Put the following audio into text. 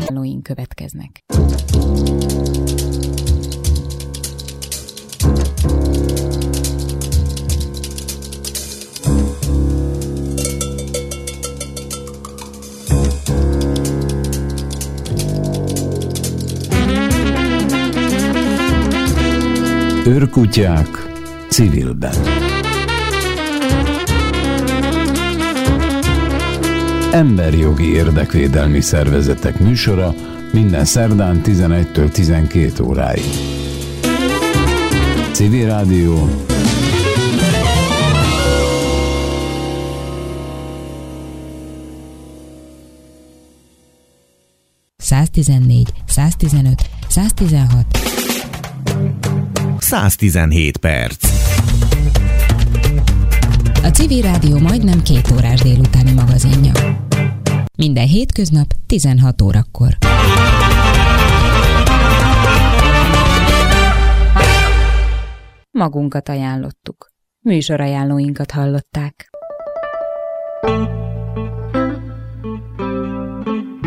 ajánlóink következnek. Őrkutyák civilben. Emberjogi érdekvédelmi szervezetek műsora minden szerdán 11-től 12 óráig. Civil Rádió. ...114, 115, 116... 117 perc. A Civil Rádió majdnem 2 órás délutáni magazinja. Minden hétköznap 16 órakor. Magunkat ajánlottuk. Műsorajánlóinkat hallották.